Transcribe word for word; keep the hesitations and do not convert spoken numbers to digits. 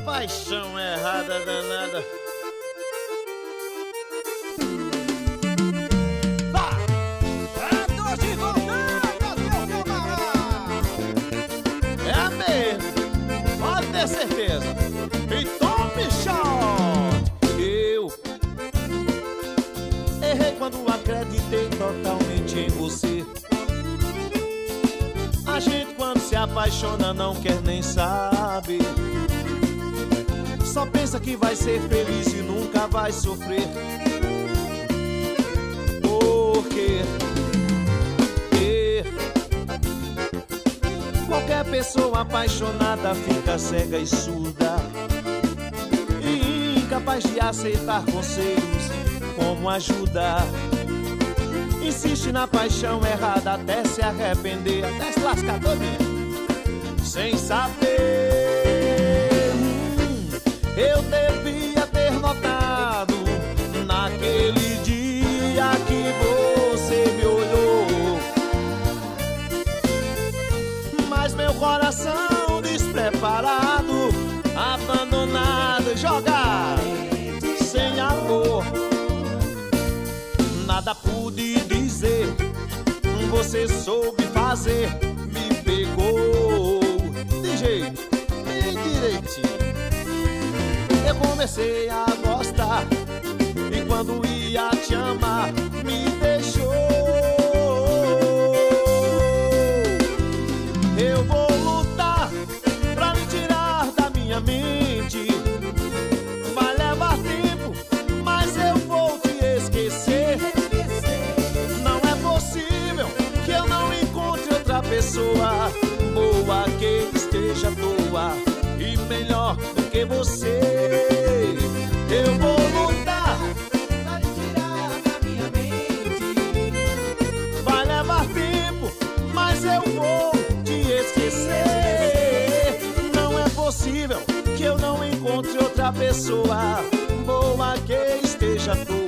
paixão errada danada. Vai! É dois de voltando, meu camarada! É mesmo, pode ter certeza. E tome shot! Eu errei quando acreditei totalmente em você. A gente quando se apaixona não quer nem saber. Só pensa que vai ser feliz e nunca vai sofrer. Porque qualquer pessoa apaixonada fica cega e surda, e incapaz de aceitar conselhos como ajuda. Insiste na paixão errada até se arrepender, até se lascar todinha, sem saber. hum, Eu devia ter notado naquele dia que você me olhou, mas meu coração despreparado, abandonado, jogado, sem amor, nada pude dizer. Você soube fazer, me pegou de jeito, bem direitinho. Eu comecei a gostar, e quando ia te amar, me deixou. Eu vou lutar pra me tirar da minha mente. Vai levar tempo, mas eu vou te esquecer. Não é possível que eu não encontre outra pessoa boa, que esteja à toa e melhor do que você. Eu vou lutar Pra te tirar da minha mente. vai levar tempo, mas eu vou te esquecer. Não é possível que eu não encontre outra pessoa boa, que esteja à toa